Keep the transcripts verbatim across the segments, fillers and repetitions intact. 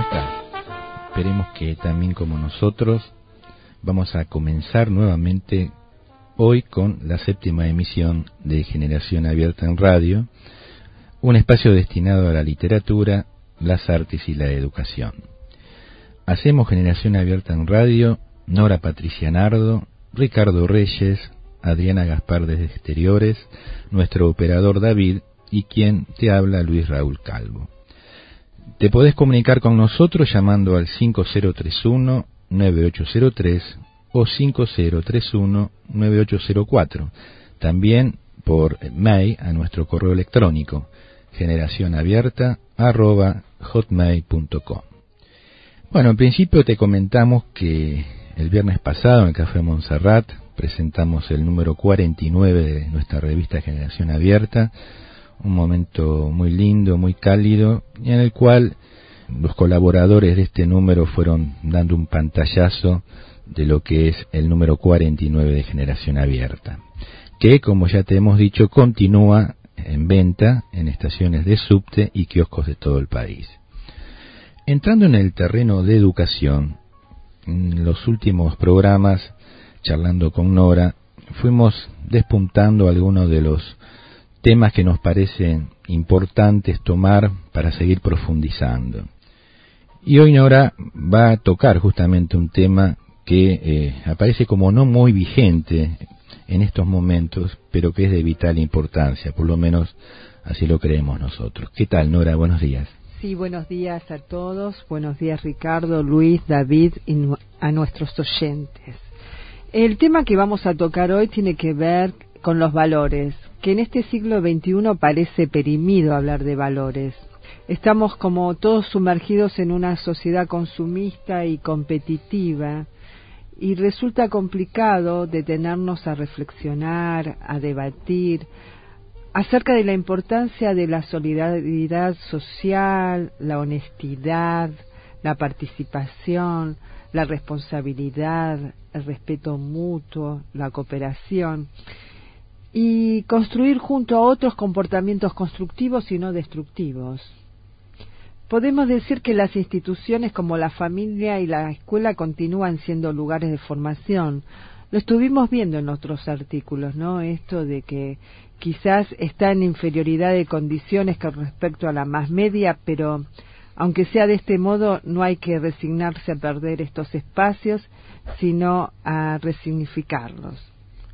estás? Esperemos que también como nosotros vamos a comenzar nuevamente hoy con la séptima emisión de Generación Abierta en Radio, un espacio destinado a la literatura, las artes y la educación. Hacemos Generación Abierta en Radio, Nora Patricia Nardo, Ricardo Reyes, Adriana Gaspar desde Exteriores, nuestro operador David y quien te habla Luis Raúl Calvo. Te podés comunicar con nosotros llamando al cinco cero tres uno, nueve ocho cero tres o cinco cero tres uno, nueve ocho cero cuatro. También por mail a nuestro correo electrónico generacionabierta arroba hotmail punto com. Bueno, en principio te comentamos que el viernes pasado en el Café Montserrat presentamos el número cuarenta y nueve de nuestra revista Generación Abierta, un momento muy lindo, muy cálido, y en el cual los colaboradores de este número fueron dando un pantallazo de lo que es el número cuarenta y nueve de Generación Abierta, que, como ya te hemos dicho, continúa en venta en estaciones de subte y kioscos de todo el país. Entrando en el terreno de educación, en los últimos programas, charlando con Nora, fuimos despuntando algunos de los temas que nos parecen importantes tomar para seguir profundizando. Y hoy Nora va a tocar justamente un tema que eh, aparece como no muy vigente en estos momentos, pero que es de vital importancia, por lo menos así lo creemos nosotros. ¿Qué tal, Nora? Buenos días. Sí, buenos días a todos. Buenos días, Ricardo, Luis, David y a nuestros oyentes. El tema que vamos a tocar hoy tiene que ver con los valores, que en este siglo veintiuno parece perimido hablar de valores. Estamos como todos sumergidos en una sociedad consumista y competitiva, y resulta complicado detenernos a reflexionar, a debatir acerca de la importancia de la solidaridad social, la honestidad, la participación, la responsabilidad, el respeto mutuo, la cooperación, y construir junto a otros comportamientos constructivos y no destructivos. Podemos decir que las instituciones como la familia y la escuela continúan siendo lugares de formación. Lo estuvimos viendo en otros artículos, ¿no? Esto de que quizás está en inferioridad de condiciones con respecto a la más media, pero aunque sea de este modo, no hay que resignarse a perder estos espacios, sino a resignificarlos.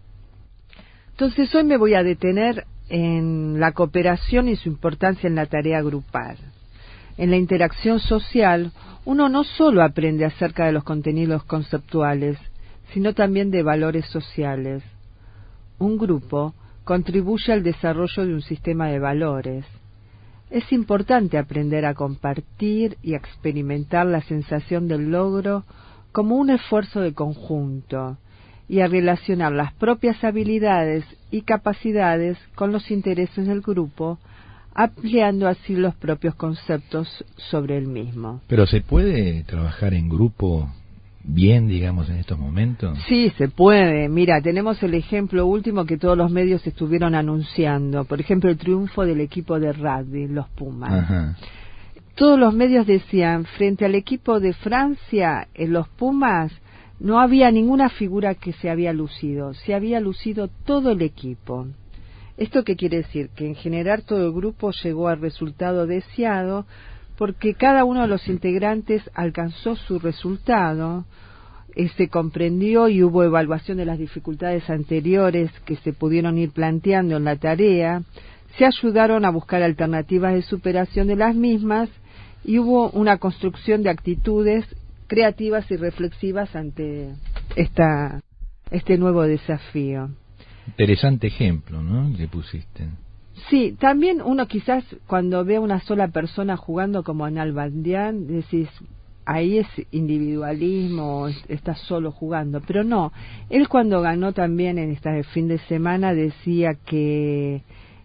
Entonces hoy me voy a detener en la cooperación y su importancia en la tarea grupal. En la interacción social, uno no solo aprende acerca de los contenidos conceptuales, sino también de valores sociales. Un grupo contribuye al desarrollo de un sistema de valores. Es importante aprender a compartir y a experimentar la sensación del logro como un esfuerzo de conjunto, y a relacionar las propias habilidades y capacidades con los intereses del grupo, ampliando así los propios conceptos sobre el mismo. ¿Pero se puede trabajar en grupo bien, digamos, en estos momentos? Sí, se puede. Mira, tenemos el ejemplo último que todos los medios estuvieron anunciando. Por ejemplo, el triunfo del equipo de rugby, los Pumas. Ajá. Todos los medios decían, frente al equipo de Francia, en los Pumas, no había ninguna figura que se había lucido, se había lucido todo el equipo. ¿Esto qué quiere decir? Que en general todo el grupo llegó al resultado deseado porque cada uno de los integrantes alcanzó su resultado, eh, se comprendió y hubo evaluación de las dificultades anteriores que se pudieron ir planteando en la tarea, se ayudaron a buscar alternativas de superación de las mismas y hubo una construcción de actitudes creativas y reflexivas ante esta este nuevo desafío. Interesante ejemplo, ¿no?, que pusiste. Sí, también uno quizás cuando ve a una sola persona jugando como en Nalbandián, decís, ahí es individualismo, está solo jugando, pero no. Él cuando ganó también en este fin de semana decía que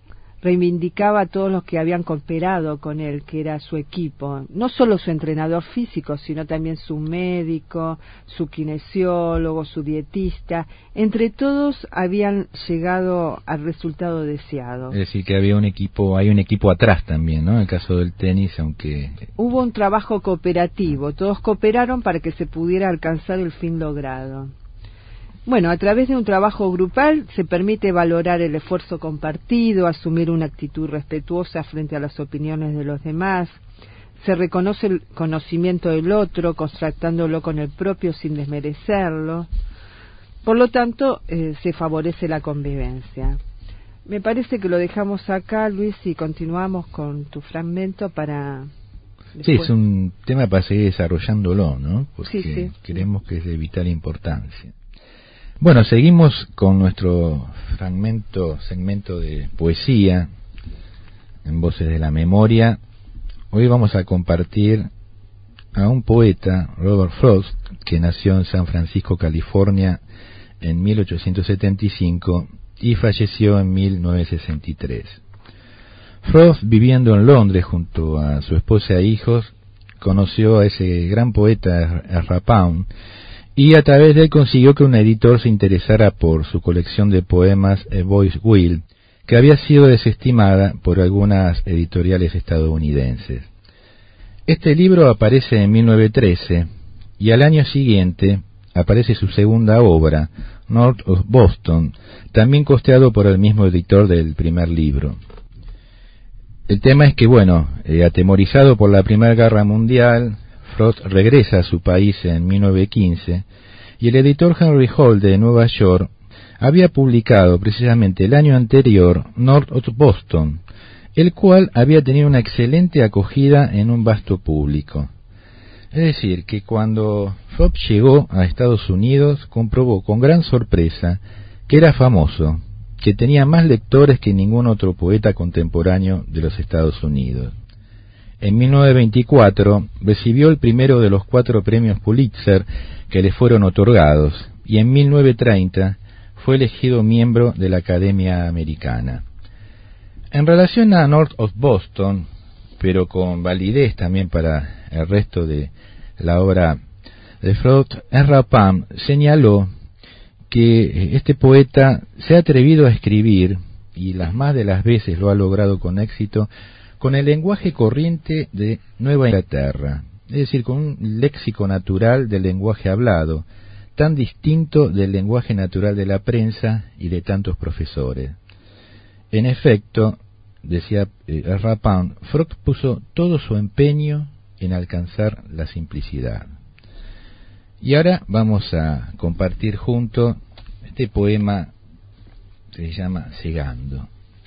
reivindicaba a todos los que habían cooperado con él, que era su equipo, no solo su entrenador físico, sino también su médico, su kinesiólogo, su dietista. Entre todos habían llegado al resultado deseado. Es decir, que había un equipo, hay un equipo atrás también, ¿no? En el caso del tenis, aunque... Hubo un trabajo cooperativo, todos cooperaron para que se pudiera alcanzar el fin logrado. Bueno, a través de un trabajo grupal se permite valorar el esfuerzo compartido, asumir una actitud respetuosa frente a las opiniones de los demás, se reconoce el conocimiento del otro, contrastándolo con el propio sin desmerecerlo. Por lo tanto, eh, se favorece la convivencia. Me parece que lo dejamos acá, Luis, y continuamos con tu fragmento para... Después. Sí, es un tema para seguir desarrollándolo, ¿no? Porque sí, sí. creemos que es de vital importancia. Bueno, seguimos con nuestro fragmento, segmento de poesía en Voces de la Memoria. Hoy vamos a compartir a un poeta, Robert Frost, que nació en San Francisco, California, en mil ochocientos setenta y cinco y falleció en mil novecientos sesenta y tres. Frost, viviendo en Londres junto a su esposa e hijos, conoció a ese gran poeta Ezra Pound, y a través de él consiguió que un editor se interesara por su colección de poemas A Boy's Will, que había sido desestimada por algunas editoriales estadounidenses. Este libro aparece en mil novecientos trece y al año siguiente aparece su segunda obra, North of Boston, también costeado por el mismo editor del primer libro. El tema es que, bueno, eh, atemorizado por la Primera Guerra Mundial, Frost regresa a su país en mil novecientos quince y el editor Henry Holt de Nueva York había publicado precisamente el año anterior North of Boston, el cual había tenido una excelente acogida en un vasto público. Es decir, que cuando Frost llegó a Estados Unidos comprobó con gran sorpresa que era famoso, que tenía más lectores que ningún otro poeta contemporáneo de los Estados Unidos. En mil novecientos veinticuatro recibió el primero de los cuatro premios Pulitzer que le fueron otorgados y en mil novecientos treinta fue elegido miembro de la Academia Americana. En relación a North of Boston, pero con validez también para el resto de la obra de Frost, Ezra Pound señaló que este poeta se ha atrevido a escribir, y las más de las veces lo ha logrado con éxito, con el lenguaje corriente de Nueva Inglaterra, es decir, con un léxico natural del lenguaje hablado, tan distinto del lenguaje natural de la prensa y de tantos profesores. En efecto, decía Ezra Pound, Frost puso todo su empeño en alcanzar la simplicidad. Y ahora vamos a compartir juntos este poema que se llama Cegando.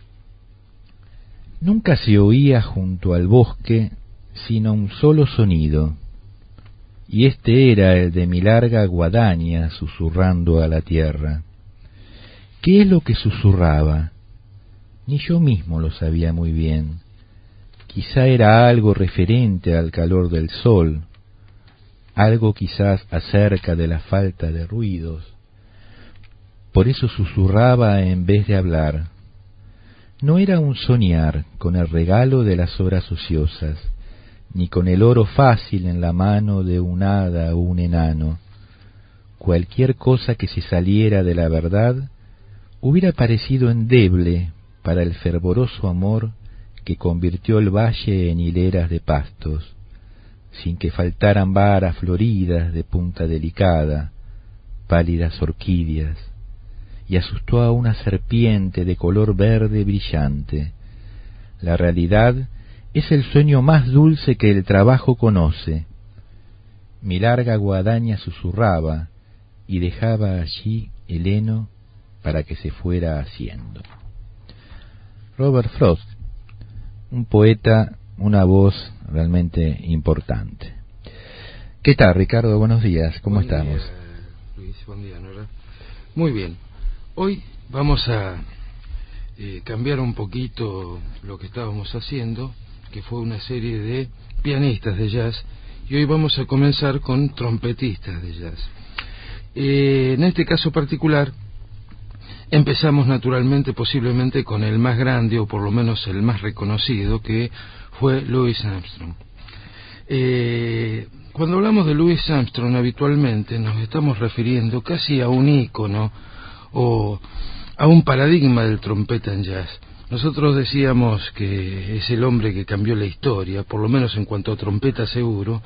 Nunca se oía junto al bosque sino un solo sonido, y este era el de mi larga guadaña susurrando a la tierra. ¿Qué es lo que susurraba? Ni yo mismo lo sabía muy bien. Quizá era algo referente al calor del sol, algo quizás acerca de la falta de ruidos. Por eso susurraba en vez de hablar. No era un soñar con el regalo de las horas ociosas, ni con el oro fácil en la mano de un hada o un enano. Cualquier cosa que se saliera de la verdad hubiera parecido endeble para el fervoroso amor que convirtió el valle en hileras de pastos, sin que faltaran varas floridas de punta delicada, pálidas orquídeas, y asustó a una serpiente de color verde brillante. La realidad es el sueño más dulce que el trabajo conoce. Mi larga guadaña susurraba y dejaba allí el heno para que se fuera haciendo. Robert Frost, un poeta, una voz realmente importante. ¿Qué tal, Ricardo? Buenos días, ¿cómo buen estamos? Día, Luis, buen día, Nora. Muy bien, hoy vamos a eh, cambiar un poquito lo que estábamos haciendo, que fue una serie de pianistas de jazz, y hoy vamos a comenzar con trompetistas de jazz. Eh, en este caso particular, empezamos naturalmente posiblemente con el más grande, o por lo menos el más reconocido, que fue Louis Armstrong. Eh, cuando hablamos de Louis Armstrong habitualmente nos estamos refiriendo casi a un ícono o a un paradigma del trompeta en jazz. Nosotros decíamos que es el hombre que cambió la historia, por lo menos en cuanto a trompeta seguro,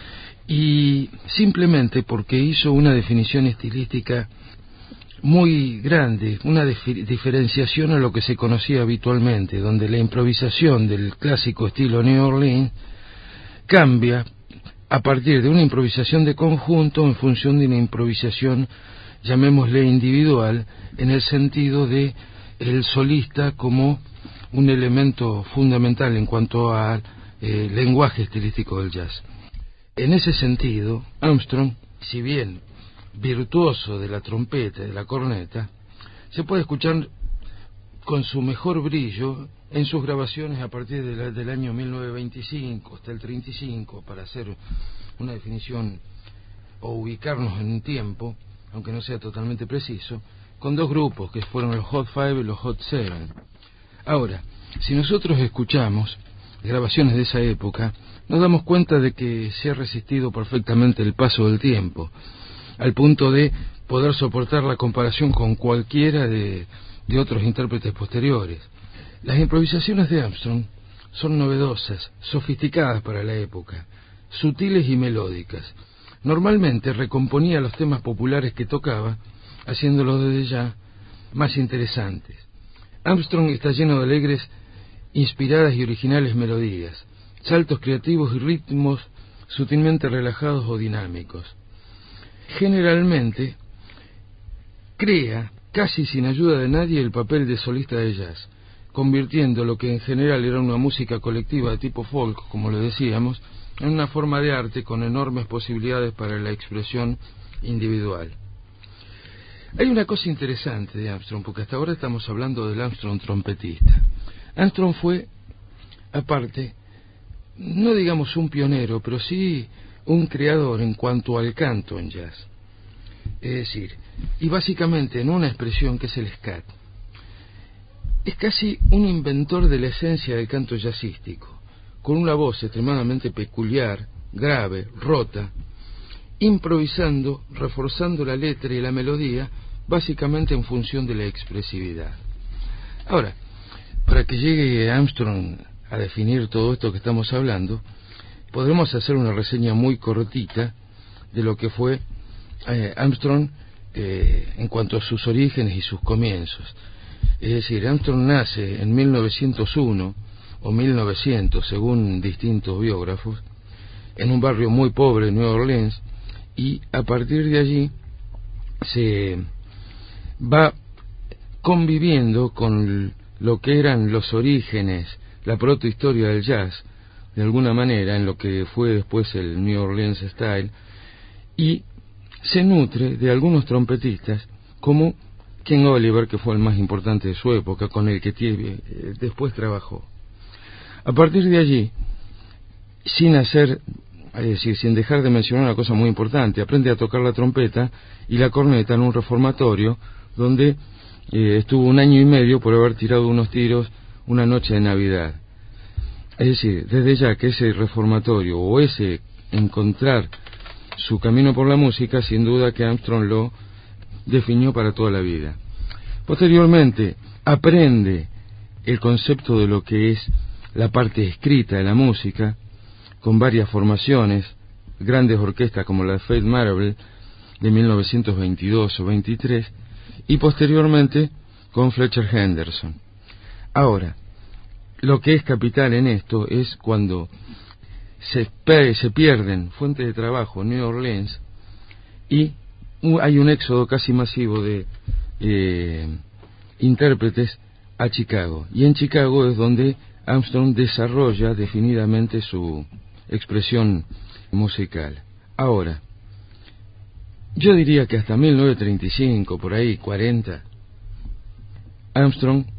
y simplemente porque hizo una definición estilística muy grande, una diferenciación a lo que se conocía habitualmente, donde la improvisación del clásico estilo New Orleans cambia a partir de una improvisación de conjunto en función de una improvisación, llamémosle individual, en el sentido de el solista como un elemento fundamental en cuanto al eh, lenguaje estilístico del jazz. En ese sentido, Armstrong, si bien virtuoso de la trompeta y de la corneta, se puede escuchar con su mejor brillo en sus grabaciones a partir de la, del año mil novecientos veinticinco hasta el treinta y cinco, para hacer una definición o ubicarnos en un tiempo, aunque no sea totalmente preciso, con dos grupos que fueron los Hot Five y los Hot Seven. Ahora, si nosotros escuchamos grabaciones de esa época, nos damos cuenta de que se ha resistido perfectamente el paso del tiempo, al punto de poder soportar la comparación con cualquiera de, de otros intérpretes posteriores. Las improvisaciones de Armstrong son novedosas, sofisticadas para la época, sutiles y melódicas. Normalmente recomponía los temas populares que tocaba, haciéndolos desde ya más interesantes. Armstrong está lleno de alegres, inspiradas y originales melodías, saltos creativos y ritmos sutilmente relajados o dinámicos. Generalmente crea, casi sin ayuda de nadie, el papel de solista de jazz, convirtiendo lo que en general era una música colectiva de tipo folk, como lo decíamos, en una forma de arte con enormes posibilidades para la expresión individual. Hay una cosa interesante de Armstrong, porque hasta ahora estamos hablando del Armstrong trompetista. Armstrong fue, aparte, no digamos un pionero, pero sí un creador en cuanto al canto en jazz. Es decir, y básicamente en una expresión que es el scat. Es casi un inventor de la esencia del canto jazzístico, con una voz extremadamente peculiar, grave, rota, improvisando, reforzando la letra y la melodía, básicamente en función de la expresividad. Ahora, para que llegue Armstrong a definir todo esto que estamos hablando, podremos hacer una reseña muy cortita de lo que fue eh, Armstrong eh, en cuanto a sus orígenes y sus comienzos. Es decir, Armstrong nace en mil novecientos uno o mil novecientos, según distintos biógrafos, en un barrio muy pobre de Nueva Orleans, y a partir de allí se va conviviendo con lo que eran los orígenes, la protohistoria del jazz, de alguna manera, en lo que fue después el New Orleans Style, y se nutre de algunos trompetistas como Ken Oliver, que fue el más importante de su época, con el que tiene, eh, después trabajó. A partir de allí, sin hacer, es decir, sin dejar de mencionar una cosa muy importante, aprende a tocar la trompeta y la corneta en un reformatorio donde eh, estuvo un año y medio por haber tirado unos tiros una noche de Navidad. Es decir, desde ya que ese reformatorio o ese encontrar su camino por la música, sin duda que Armstrong lo definió para toda la vida. Posteriormente aprende el concepto de lo que es la parte escrita de la música, con varias formaciones, grandes orquestas como la de Faith Marable de mil novecientos veintidós o veintitrés, y posteriormente con Fletcher Henderson. Ahora, lo que es capital en esto es cuando se, se pierden fuentes de trabajo en New Orleans y hay un éxodo casi masivo de eh, intérpretes a Chicago. Y en Chicago es donde Armstrong desarrolla definidamente su expresión musical. Ahora, yo diría que hasta mil novecientos treinta y cinco, por ahí, cuarenta, Armstrong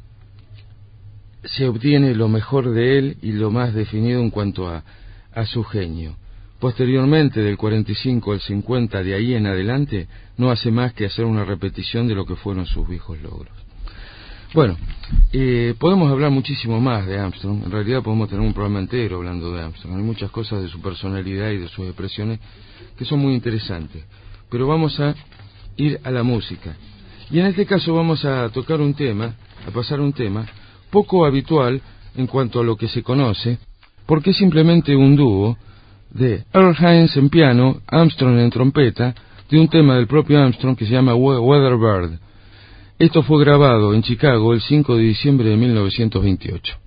se obtiene lo mejor de él y lo más definido en cuanto a, a su genio. Posteriormente, del cuarenta y cinco al cincuenta, de ahí en adelante, no hace más que hacer una repetición de lo que fueron sus viejos logros. Bueno, eh, podemos hablar muchísimo más de Armstrong. En realidad podemos tener un programa entero hablando de Armstrong. Hay muchas cosas de su personalidad y de sus expresiones que son muy interesantes. Pero vamos a ir a la música. Y en este caso vamos a tocar un tema, a pasar un tema poco habitual en cuanto a lo que se conoce, porque es simplemente un dúo de Earl Hines en piano, Armstrong en trompeta, de un tema del propio Armstrong que se llama Weather Bird. Esto fue grabado en Chicago el cinco de diciembre de mil novecientos veintiocho.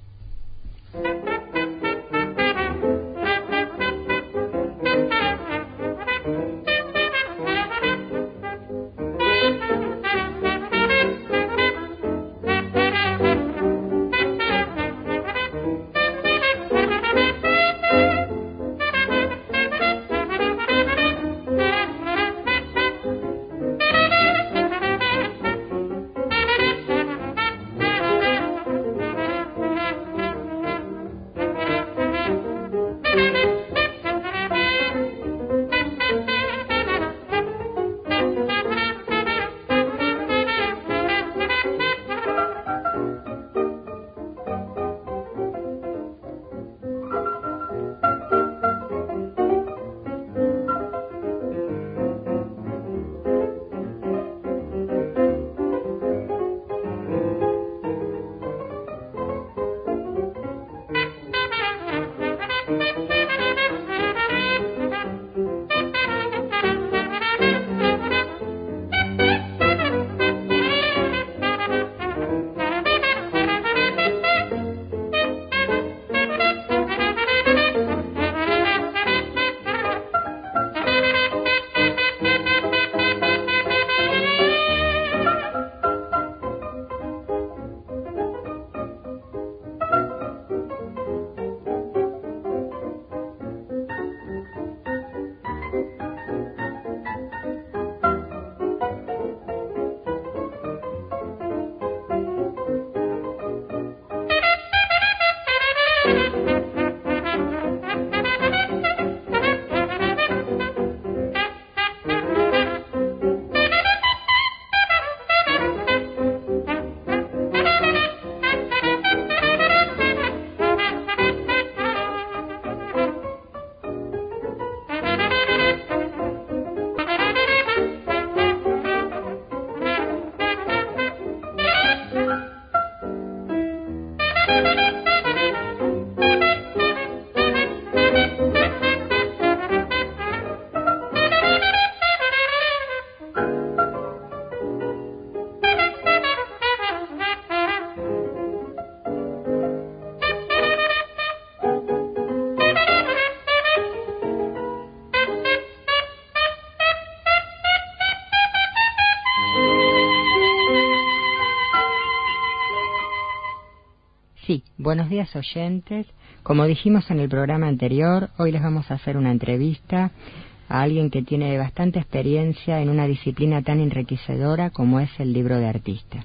Sí, buenos días oyentes. Como dijimos en el programa anterior, hoy les vamos a hacer una entrevista a alguien que tiene bastante experiencia en una disciplina tan enriquecedora como es el libro de artista,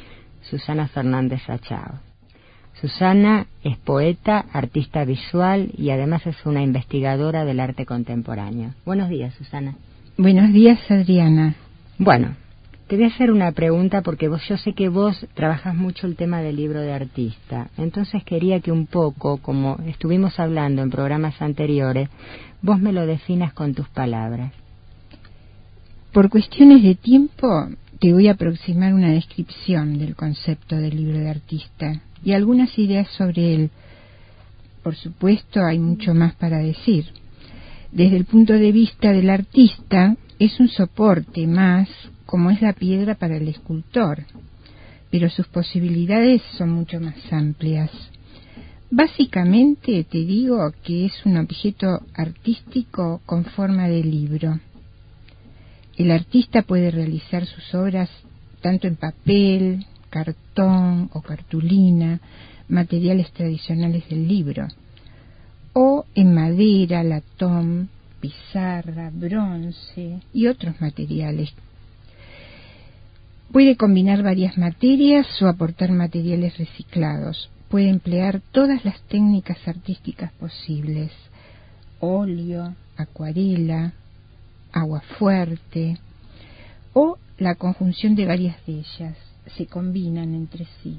Susana Fernández Achao. Susana es poeta, artista visual y además es una investigadora del arte contemporáneo. Buenos días, Susana. Buenos días, Adriana. Bueno, te voy a hacer una pregunta porque vos, yo sé que vos trabajas mucho el tema del libro de artista. Entonces quería que un poco, como estuvimos hablando en programas anteriores, vos me lo definas con tus palabras. Por cuestiones de tiempo, te voy a aproximar una descripción del concepto del libro de artista y algunas ideas sobre él. Por supuesto, hay mucho más para decir. Desde el punto de vista del artista, es un soporte más, como es la piedra para el escultor, pero sus posibilidades son mucho más amplias. Básicamente te digo que es un objeto artístico con forma de libro. El artista puede realizar sus obras tanto en papel, cartón o cartulina, materiales tradicionales del libro, o en madera, latón, pizarra, bronce y otros materiales. Puede combinar varias materias o aportar materiales reciclados. Puede emplear todas las técnicas artísticas posibles. óleo, acuarela, agua fuerte, o la conjunción de varias de ellas, se combinan entre sí.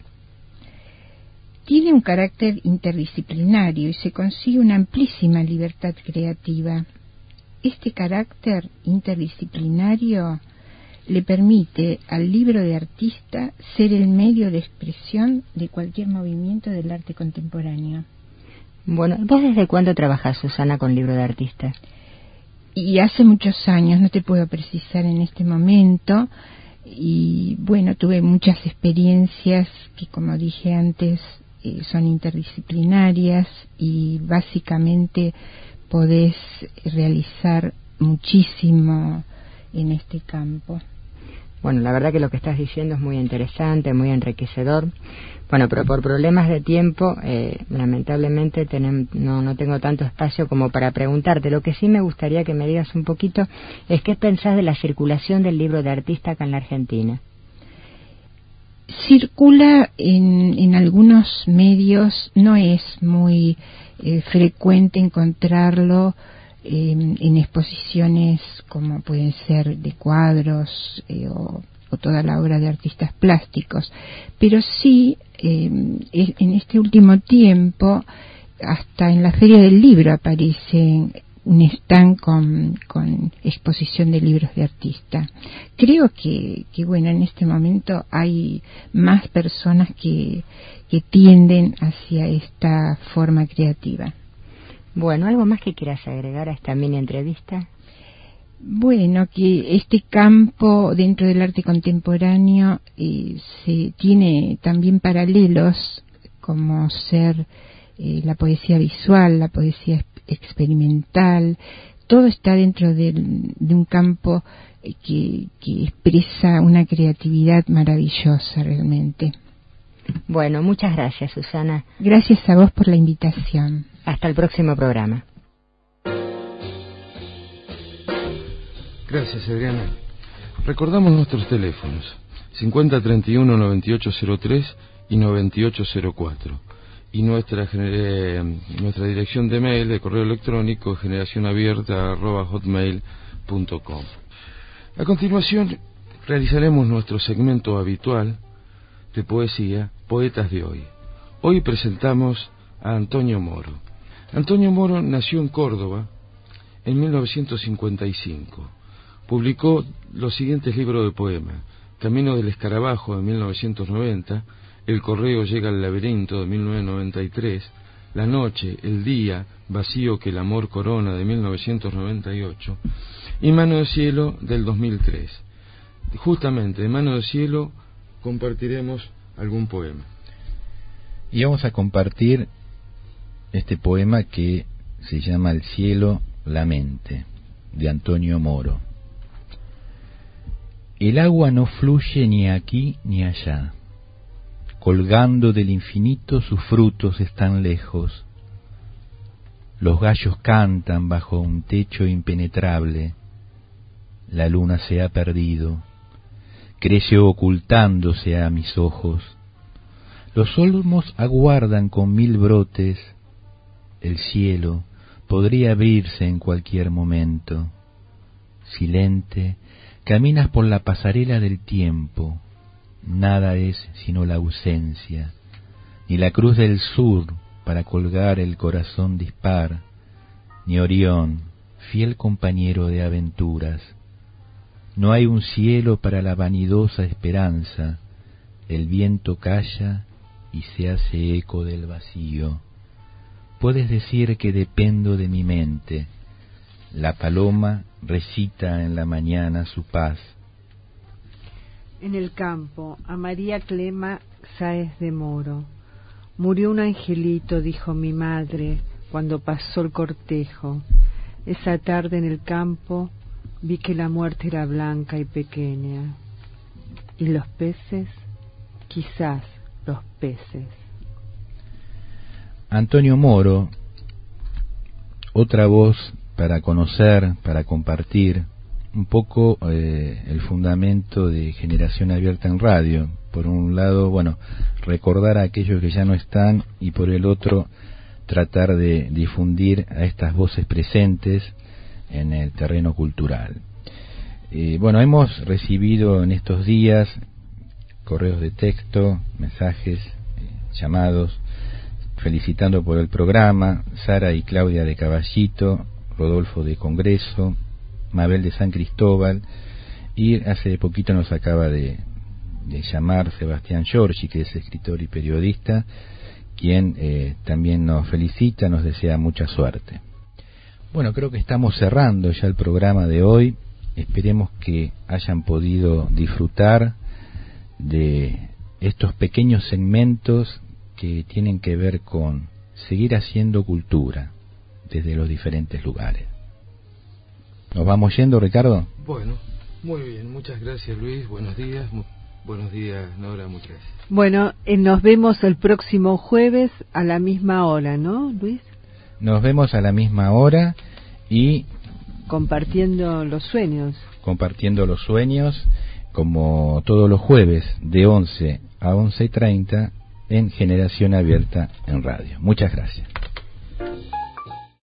Tiene un carácter interdisciplinario y se consigue una amplísima libertad creativa. Este carácter interdisciplinario le permite al libro de artista ser el medio de expresión de cualquier movimiento del arte contemporáneo. Bueno, ¿vos desde cuándo trabajás, Susana, con libro de artista? Y hace muchos años, no te puedo precisar en este momento, y bueno, tuve muchas experiencias que, como dije antes, eh, son interdisciplinarias y básicamente podés realizar muchísimo en este campo. Bueno, la verdad que lo que estás diciendo es muy interesante, muy enriquecedor. Bueno, pero por problemas de tiempo, eh, lamentablemente tenem, no, no tengo tanto espacio como para preguntarte. Lo que sí me gustaría que me digas un poquito es qué pensás de la circulación del libro de artista acá en la Argentina. Circula en, en algunos medios, no es muy eh, frecuente encontrarlo eh, en exposiciones como pueden ser de cuadros eh, o, o toda la obra de artistas plásticos, pero sí eh, en este último tiempo hasta en la Feria del Libro aparece un stand con, con exposición de libros de artista. Creo que, que bueno, en este momento hay más personas que, que tienden hacia esta forma creativa. Bueno, ¿algo más que quieras agregar a esta mini entrevista? Bueno, que este campo dentro del arte contemporáneo eh, se tiene también paralelos como ser eh, la poesía visual, la poesía experimental, todo está dentro de, de un campo que, que expresa una creatividad maravillosa realmente. Bueno, muchas gracias, Susana. Gracias a vos por la invitación. Hasta el próximo programa. Gracias, Adriana. Recordamos nuestros teléfonos: cincuenta treinta y uno noventa y ocho cero tres y noventa y ocho cero cuatro. Y nuestra eh, nuestra dirección de mail, de correo electrónico, generacionabierta arroba hotmail punto com. A continuación realizaremos nuestro segmento habitual de poesía, Poetas de Hoy. Hoy presentamos a Antonio Moro. Antonio Moro nació en Córdoba en mil novecientos cincuenta y cinco. Publicó los siguientes libros de poemas: Camino del Escarabajo de mil novecientos noventa, El correo llega al laberinto de mil novecientos noventa y tres, La noche, el día, vacío que el amor corona de mil novecientos noventa y ocho, y Mano de cielo del dos mil tres. Justamente de Mano de cielo compartiremos algún poema. Y vamos a compartir este poema que se llama El cielo, la mente, de Antonio Moro. El agua no fluye ni aquí ni allá. Colgando del infinito sus frutos están lejos. Los gallos cantan bajo un techo impenetrable. La luna se ha perdido, crece ocultándose a mis ojos. Los olmos aguardan con mil brotes. El cielo podría abrirse en cualquier momento. Silente, caminas por la pasarela del tiempo. Nada es sino la ausencia, ni la cruz del sur para colgar el corazón dispar, ni Orión, fiel compañero de aventuras. No hay un cielo para la vanidosa esperanza, el viento calla y se hace eco del vacío. Puedes decir que dependo de mi mente, la paloma recita en la mañana su paz. En el campo, a María Clema Sáez de Moro. Murió un angelito, dijo mi madre, cuando pasó el cortejo. Esa tarde en el campo vi que la muerte era blanca y pequeña. ¿Y los peces? Quizás los peces. Antonio Moro, otra voz para conocer, para compartir un poco eh, el fundamento de Generación Abierta en Radio. Por un lado, bueno, recordar a aquellos que ya no están, y por el otro, tratar de difundir a estas voces presentes en el terreno cultural. Eh, bueno, hemos recibido en estos días correos de texto, mensajes, eh, llamados, felicitando por el programa, Sara y Claudia de Caballito, Rodolfo de Congreso, Mabel de San Cristóbal, y hace poquito nos acaba de, de llamar Sebastián Giorgi, que es escritor y periodista, quien eh, también nos felicita, nos desea mucha suerte. Bueno, creo que estamos cerrando ya el programa de hoy. Esperemos que hayan podido disfrutar de estos pequeños segmentos que tienen que ver con seguir haciendo cultura desde los diferentes lugares. ¿Nos vamos yendo, Ricardo? Bueno, muy bien, muchas gracias, Luis, buenos días, buenos días, Nora, muchas gracias. Bueno, eh, nos vemos el próximo jueves a la misma hora, ¿no, Luis? Nos vemos a la misma hora y... compartiendo los sueños. Compartiendo los sueños, como todos los jueves, de once a once y treinta, en Generación Abierta en Radio. Muchas gracias.